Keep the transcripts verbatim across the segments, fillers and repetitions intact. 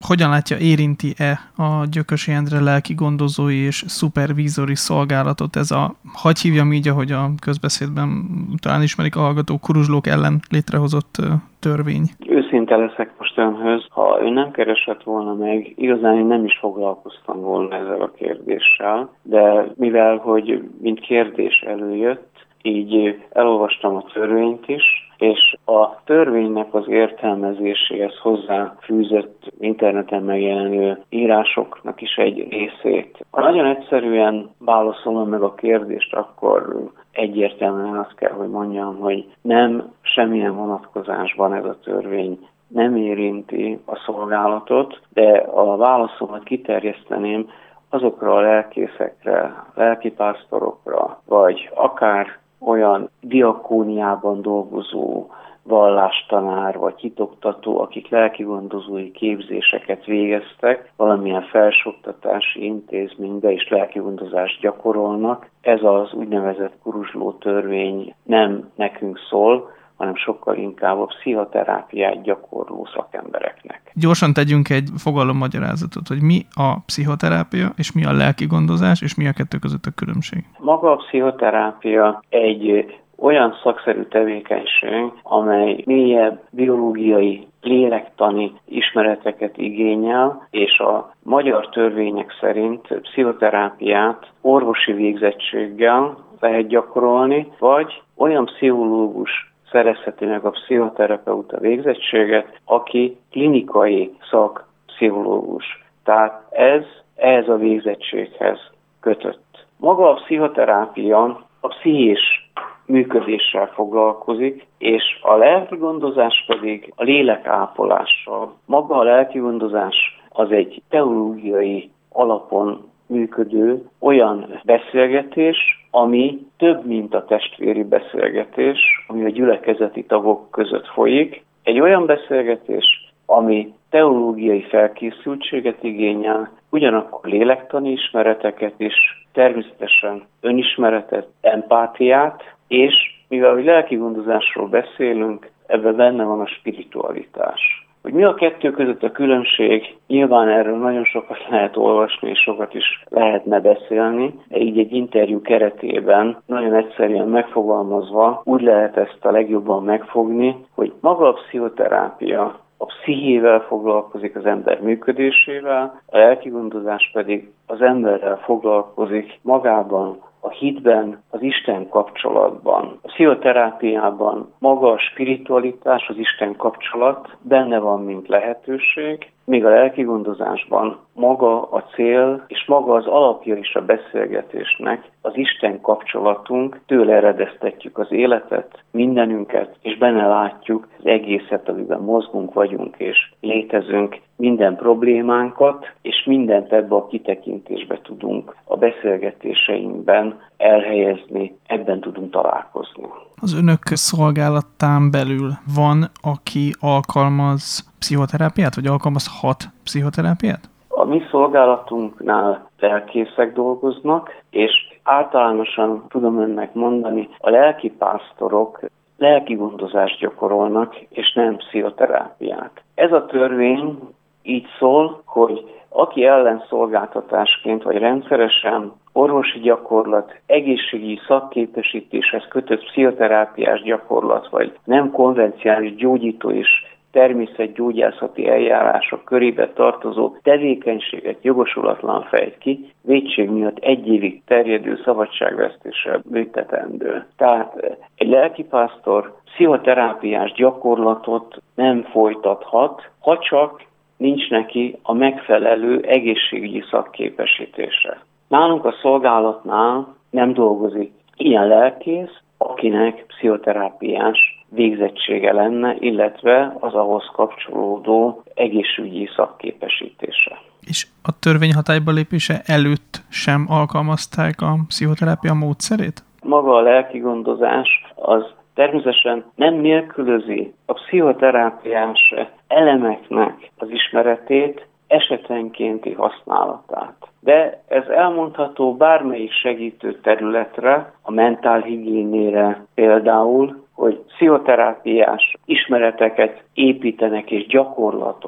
hogyan látja, érinti-e a Gyökösi Endre lelki gondozói és szupervízori szolgálatot ez a, hagy hívjam így, ahogy a közbeszédben talán ismerik a hallgató, kuruzslók ellen létrehozott törvény? Őszinte leszek most önhöz. Ha ő nem keresett volna meg, igazán én nem is foglalkoztam volna ezzel a kérdéssel, de mivel, hogy mint kérdés előjött, így elolvastam a törvényt is, és a törvénynek az értelmezéséhez hozzáfűzött interneten megjelenő írásoknak is egy részét. Ha nagyon egyszerűen válaszolom meg a kérdést, akkor egyértelműen azt kell, hogy mondjam, hogy nem semmilyen vonatkozásban ez a törvény nem érinti a szolgálatot, de a válaszomat kiterjeszteném azokra a lelkészekre, lelkipásztorokra, vagy akár olyan diakóniában dolgozó vallástanár vagy hitoktató, akik lelkigondozói képzéseket végeztek, valamilyen felsőoktatási intézménybe is lelkigondozást gyakorolnak. Ez az úgynevezett kuruzsló törvény nem nekünk szól, hanem sokkal inkább a pszichoterápiát gyakorló szakembereknek. Gyorsan tegyünk egy fogalommagyarázatot, hogy mi a pszichoterápia, és mi a lelkigondozás, és mi a kettő között a különbség. Maga a pszichoterápia egy olyan szakszerű tevékenység, amely mélyebb biológiai, lélektani ismereteket igényel, és a magyar törvények szerint pszichoterápiát orvosi végzettséggel lehet gyakorolni, vagy olyan pszichológus szerezheti meg a pszichoterapeuta végzettséget, aki klinikai szakpszichológus. Tehát ez ehhez a végzettséghez kötött. Maga a pszichoterápia a pszichés működéssel foglalkozik, és a lelkigondozás pedig a lélekápolással. Maga a lelkigondozás az egy teológiai alapon működő olyan beszélgetés, ami több, mint a testvéri beszélgetés, ami a gyülekezeti tagok között folyik. Egy olyan beszélgetés, ami teológiai felkészültséget igényel, ugyanakkor lélektani ismereteket is, természetesen önismeretet, empátiát, és mivel hogy lelkigondozásról beszélünk, ebben benne van a spiritualitás. Hogy mi a kettő között a különbség, nyilván erről nagyon sokat lehet olvasni, és sokat is lehetne beszélni, de így egy interjú keretében nagyon egyszerűen megfogalmazva úgy lehet ezt a legjobban megfogni, hogy maga a pszichoterápia a pszichével foglalkozik, az ember működésével, a lelkigondozás pedig az emberrel foglalkozik magában, a hitben, az Isten kapcsolatban. A pszichoterápiában maga a spiritualitás, az Isten kapcsolat benne van, mint lehetőség, míg a lelkigondozásban maga a cél, és maga az alapja is a beszélgetésnek, az Isten kapcsolatunk, tőle eredeztetjük az életet, mindenünket, és benne látjuk az egészet, amiben mozgunk, vagyunk és létezünk, minden problémánkat, és mindent ebbe a kitekintésbe tudunk a beszélgetéseinkben elhelyezni, ebben tudunk találkozni. Az önök szolgálatán belül van, aki alkalmaz pszichoterápiát, vagy alkalmazhat pszichoterápiát? A mi szolgálatunknál lelkészek dolgoznak, és általánosan tudom önnek mondani, a lelkipásztorok lelkigondozást gyakorolnak, és nem pszichoterápiát. Ez a törvény így szól, hogy aki ellenszolgáltatásként vagy rendszeresen orvosi gyakorlat, egészségügyi szakképesítéshez kötött pszichoterápiás gyakorlat, vagy nem konvenciális gyógyító és természetgyógyászati eljárások körébe tartozó tevékenységet jogosulatlan fejt ki, vétség miatt egy évig terjedő szabadságvesztéssel büntetendő. Tehát egy lelkipásztor pszichoterápiás gyakorlatot nem folytathat, ha csak nincs neki a megfelelő egészségügyi szakképesítése. Nálunk a szolgálatnál nem dolgozik ilyen lelkész, akinek pszichoterápiás végzettsége lenne, illetve az ahhoz kapcsolódó egészségügyi szakképesítése. És a törvény hatályba lépése előtt sem alkalmazták a pszichoterápia módszerét? Maga a lelkigondozás az természetesen nem nélkülözi a pszichoterápiás elemeknek az ismeretét, esetenkénti használatát. De ez elmondható bármelyik segítő területre, a mentálhigiénére például, hogy pszichoterápiás ismereteket építenek és gyakorlatot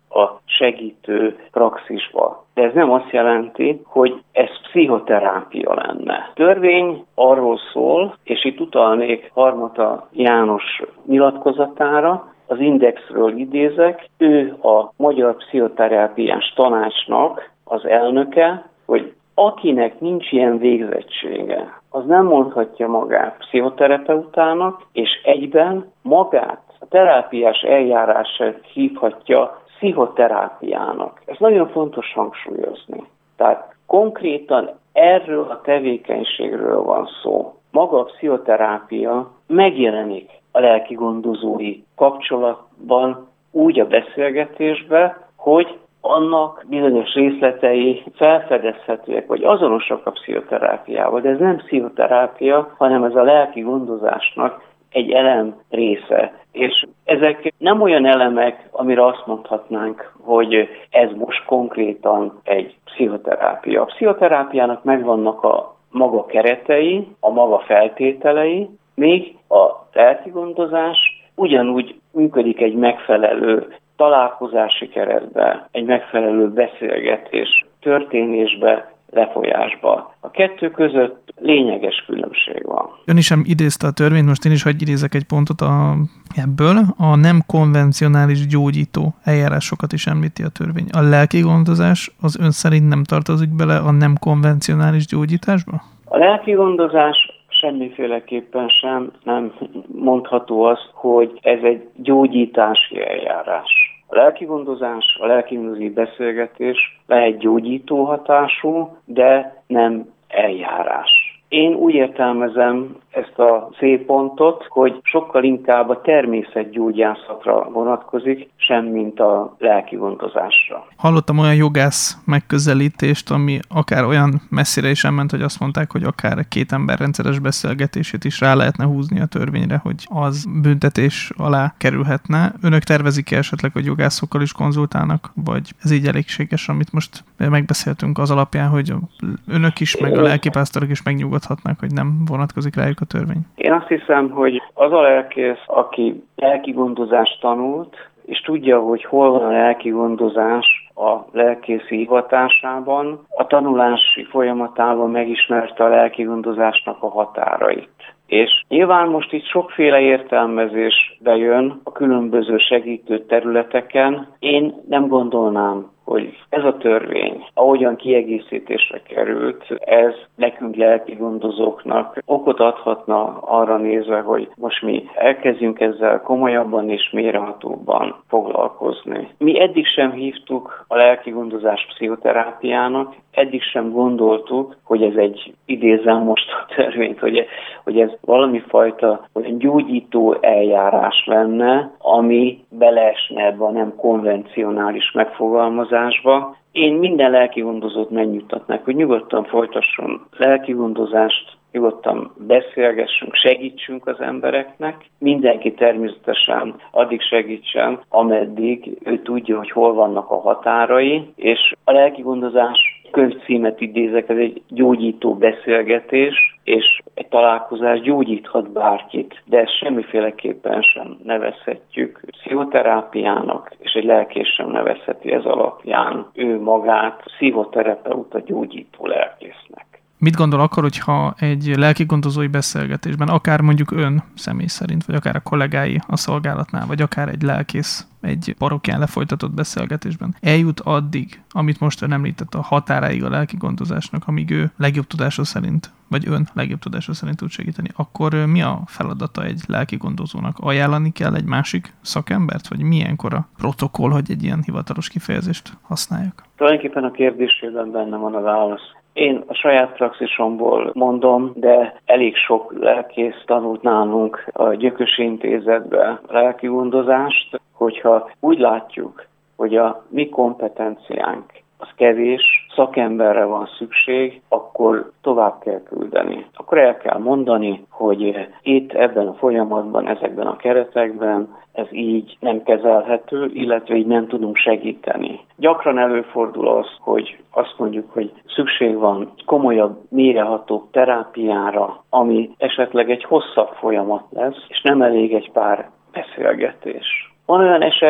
a segítő praxisba. De ez nem azt jelenti, hogy ez pszichoterápia lenne. Törvény arról szól, és itt utalnék Harmata János nyilatkozatára, az Indexről idézek, ő a Magyar Pszichoterápiás Tanácsnak az elnöke, hogy akinek nincs ilyen végzettsége, az nem mondhatja magát pszichoterapeutának, és egyben magát a terápiás eljárását hívhatja pszichoterápiának. Ez nagyon fontos hangsúlyozni. Tehát konkrétan erről a tevékenységről van szó. Maga a pszichoterápia megjelenik a lelki gondozói kapcsolatban, úgy a beszélgetésben, hogy annak bizonyos részletei felfedezhetőek, vagy azonosak a pszichoterápiával, de ez nem pszichoterápia, hanem ez a lelki gondozásnak egy elem része. És ezek nem olyan elemek, amire azt mondhatnánk, hogy ez most konkrétan egy pszichoterápia. A pszichoterápiának megvannak a maga keretei, a maga feltételei, még a lelki gondozás ugyanúgy működik egy megfelelő találkozási keretbe, egy megfelelő beszélgetés, történésbe, lefolyásba. A kettő között lényeges különbség van. Ön is sem idézte a törvényt, most én is hadd idézek egy pontot a, ebből. A nem konvencionális gyógyító eljárásokat is említi a törvény. A lelki gondozás az ön szerint nem tartozik bele a nem konvencionális gyógyításba? A lelki gondozás semmiféleképpen sem nem mondható az, hogy ez egy gyógyítási eljárás. A lelkigondozás, a lelkigondozi beszélgetés lehet gyógyító hatású, de nem eljárás. Én úgy értelmezem ezt a célpontot, hogy sokkal inkább a természetgyógyászatra vonatkozik, sem mint a lelkigondozásra. Hallottam olyan jogász megközelítést, ami akár olyan messzire is elment, hogy azt mondták, hogy akár két ember rendszeres beszélgetését is rá lehetne húzni a törvényre, hogy az büntetés alá kerülhetne. Önök tervezik-e esetleg, hogy jogászokkal is konzultálnak, vagy ez így elégséges, amit most megbeszéltünk az alapján, hogy önök is, meg a lelkipásztorok is megnyugodhatnak, hogy nem vonatkozik rájuk a törvény? Én azt hiszem, hogy az a lelkész, aki lelkigondozást tanult, és tudja, hogy hol van a lelkigondozás a lelkészi hivatásában, a tanulási folyamatában megismerte a lelkigondozásnak a határait. És nyilván most itt sokféle értelmezés bejön a különböző segítő területeken. Én nem gondolnám, hogy ez a törvény, ahogyan kiegészítésre került, ez nekünk lelki gondozóknak okot adhatna arra nézve, hogy most mi elkezdjünk ezzel komolyabban és mélyrehatóbban foglalkozni. Mi eddig sem hívtuk a lelki gondozás pszichoterápiának, eddig sem gondoltuk, hogy ez egy, idézem most a törvényt, hogy, hogy ez valami fajta gyógyító eljárás lenne, ami beleesne ebbe a nem konvencionális megfogalmazásba. Én minden lelkigondozót megnyugtatnák, hogy nyugodtan folytasson lelkigondozást, nyugodtan beszélgessünk, segítsünk az embereknek. Mindenki természetesen addig segítsen, ameddig ő tudja, hogy hol vannak a határai, és a lelkigondozás könyvcímet idézek, ez egy gyógyító beszélgetés, és egy találkozás gyógyíthat bárkit, de ezt semmiféleképpen sem nevezhetjük pszichoterápiának, és egy lelkész sem nevezheti ez alapján ő magát pszichoterapeuta gyógyító lelkésznek. Mit gondol akkor, hogyha egy lelkigondozói beszélgetésben, akár mondjuk ön személy szerint, vagy akár a kollégái a szolgálatnál, vagy akár egy lelkész egy parokján lefolytatott beszélgetésben eljut addig, amit most ön említett, a határáig a lelkigondozásnak, amíg ő legjobb tudása szerint, vagy ön legjobb tudása szerint tud segíteni, akkor mi a feladata egy lelkigondozónak? Ajánlani kell egy másik szakembert, vagy milyenkor a protokoll, hogy egy ilyen hivatalos kifejezést használjak? Tulajdonképpen a kérdésében benne van a válasz. Én a saját praxisomból mondom, de elég sok lelkész tanult nálunk a Gyökösi Intézetbe lelkigondozást, hogyha úgy látjuk, hogy a mi kompetenciánk az kevés, szakemberre van szükség, akkor tovább kell küldeni. Akkor el kell mondani, hogy itt ebben a folyamatban, ezekben a keretekben ez így nem kezelhető, illetve így nem tudunk segíteni. Gyakran előfordul az, hogy azt mondjuk, hogy szükség van komolyabb, mélyreható terápiára, ami esetleg egy hosszabb folyamat lesz, és nem elég egy pár beszélgetés. Van olyan eset,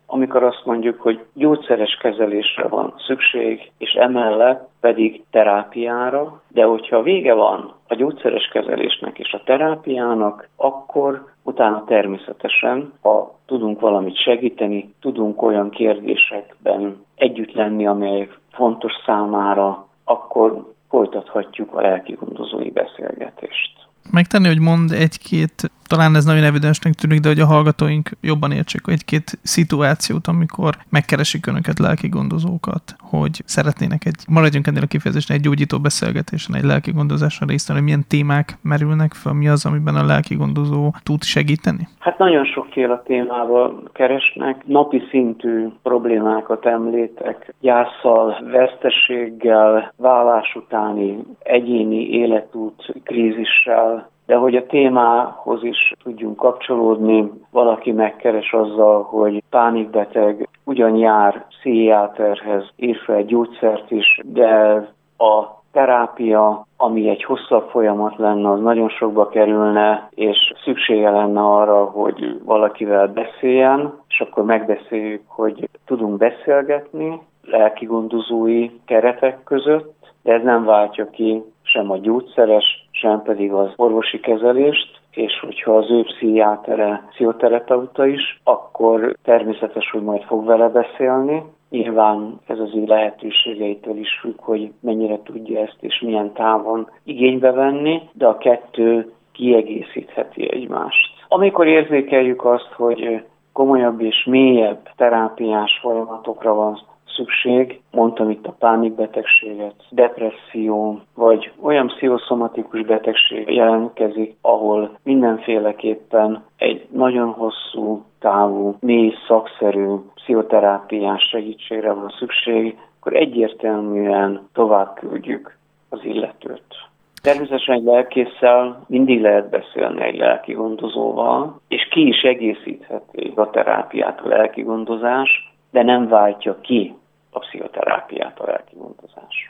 amikor azt mondjuk, hogy gyógyszeres kezelésre van szükség, és emellett pedig terápiára, de hogyha vége van a gyógyszeres kezelésnek és a terápiának, akkor utána természetesen, ha tudunk valamit segíteni, tudunk olyan kérdésekben együtt lenni, amelyek fontos számára, akkor folytathatjuk a lelkigondozói beszélgetést. Megtenni, hogy mond egy-két, talán ez nagyon evidensnek tűnik, de hogy a hallgatóink jobban értsék, egy-két szituációt, amikor megkeresik önöket, lelkigondozókat, hogy szeretnének egy, maradjunk ennél a kifejezésen, egy gyógyító beszélgetésen, egy lelkigondozáson részt venni, hogy milyen témák merülnek fel, mi az, amiben a lelkigondozó tud segíteni? Hát nagyon sokféle témával keresnek, napi szintű problémákat említek, gyásszal, veszteséggel, vállás utáni egyéni életút krízissel, de hogy a témához is tudjunk kapcsolódni, valaki megkeres azzal, hogy pánikbeteg, ugyan jár pszichiáterhez, ír fel egy gyógyszert is, de a terápia, ami egy hosszabb folyamat lenne, az nagyon sokba kerülne, és szüksége lenne arra, hogy valakivel beszéljen, és akkor megbeszéljük, hogy tudunk beszélgetni lelkigondozói keretek között, de ez nem váltja ki sem a gyógyszeres, sem pedig az orvosi kezelést, és hogyha az ő pszichiátere, pszichoterapeuta is, akkor természetes, hogy majd fog vele beszélni. Nyilván ez az ő lehetőségeitől is függ, hogy mennyire tudja ezt és milyen távon igénybe venni, de a kettő kiegészítheti egymást. Amikor érzékeljük azt, hogy komolyabb és mélyebb terápiás folyamatokra van szükség, mondtam itt a pánikbetegséget, depresszió, vagy olyan pszichoszomatikus betegség jelentkezik, ahol mindenféleképpen egy nagyon hosszú távú, mély szakszerű pszichoterápiás segítségre van szükség, akkor egyértelműen tovább küldjük az illetőt. Természetesen egy lelkésszel mindig lehet beszélni egy lelkigondozóval, és ki is egészítheti a terápiát a lelkigondozás, de nem váltja ki a pszichoterápiát a lelkigondozás.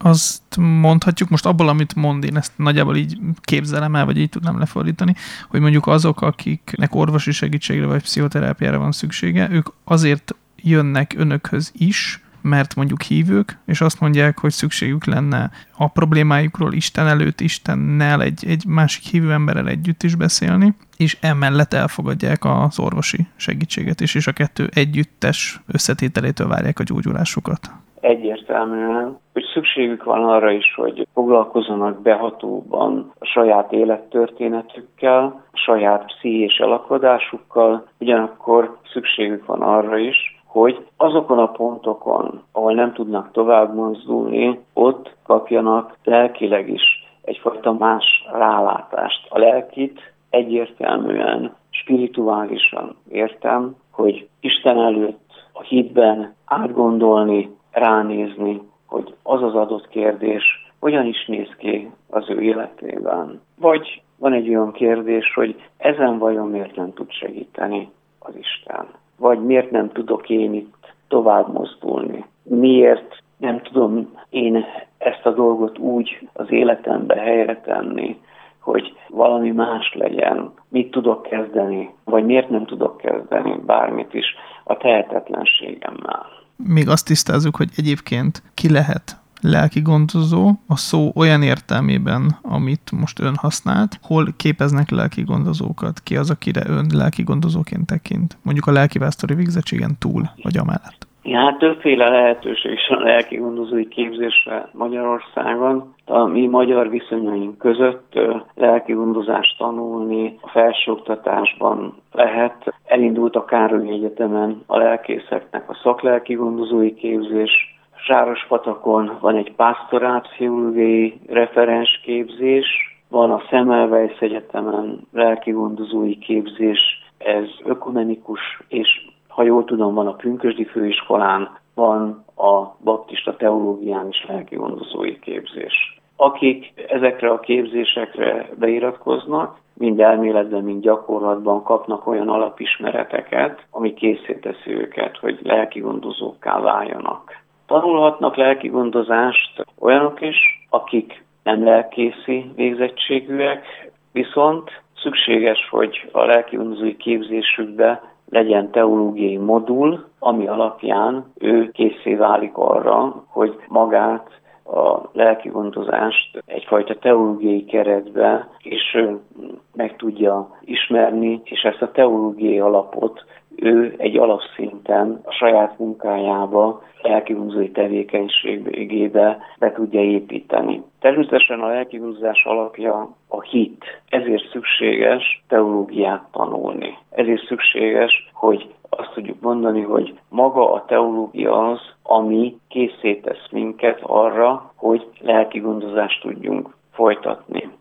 Azt mondhatjuk most abból, amit mond, én ezt nagyjából így képzelem el, vagy így tudnám lefordítani, hogy mondjuk azok, akiknek orvosi segítségre vagy pszichoterápiára van szüksége, ők azért jönnek önökhöz is, mert mondjuk hívők, és azt mondják, hogy szükségük lenne a problémájukról Isten előtt, Istennel, egy, egy másik hívő emberrel együtt is beszélni, és emellett elfogadják az orvosi segítséget is, és a kettő együttes összetételétől várják a gyógyulásukat. Egyértelműen, hogy szükségük van arra is, hogy foglalkozzanak behatóban a saját élettörténetükkel, a saját pszichés elakadásukkal, ugyanakkor szükségük van arra is, hogy azokon a pontokon, ahol nem tudnak tovább mozdulni, ott kapjanak lelkileg is egyfajta más rálátást. A lelkit egyértelműen, spirituálisan értem, hogy Isten előtt a hitben átgondolni, ránézni, hogy az az adott kérdés hogyan is néz ki az ő életében. Vagy van egy olyan kérdés, hogy ezen vajon miért nem tud segíteni az Isten. Vagy miért nem tudok én itt tovább mozdulni? Miért nem tudom én ezt a dolgot úgy az életembe helyre tenni, hogy valami más legyen? Mit tudok kezdeni? Vagy miért nem tudok kezdeni bármit is a tehetetlenségemmel? Még azt tisztázzuk, hogy egyébként ki lehet lelkigondozó a szó olyan értelmében, amit most ön használt, hol képeznek lelkigondozókat, ki az, akire ön lelkigondozóként tekint, mondjuk a lelkivásztori végzettségen túl, vagy amellett. Ja, hát többféle lehetőség is a lelkigondozói képzésre Magyarországon. A mi magyar viszonyaink között lelkigondozást tanulni a felsőoktatásban lehet. Elindult a Károlyi Egyetemen a lelkészeknek a szaklelkigondozói képzés. Sárospatakon van egy pásztorálpszichológiai referens képzés, van a Semmelweis Egyetemen lelkigondozói képzés, ez ökumenikus, és ha jól tudom, van a Pünkösdi Főiskolán, van a Baptista Teológián is lelkigondozói képzés. Akik ezekre a képzésekre beiratkoznak, mind elméletben, mind gyakorlatban kapnak olyan alapismereteket, ami készé teszi őket, hogy lelkigondozókká váljanak. Tanulhatnak lelkigondozást olyanok is, akik nem lelkészi végzettségűek, viszont szükséges, hogy a lelkigondozói képzésükbe legyen teológiai modul, ami alapján ő készé válik arra, hogy magát a lelki gondozást egyfajta teológiai keretbe is meg tudja ismerni, és ezt a teológiai alapot ő egy alapszinten a saját munkájába, lelkigondozói tevékenységébe be tudja építeni. Természetesen a lelkigondozás alapja a hit. Ezért szükséges teológiát tanulni. Ezért szükséges, hogy azt tudjuk mondani, hogy maga a teológia az, ami készé tesz minket arra, hogy lelkigondozást tudjunk folytatni.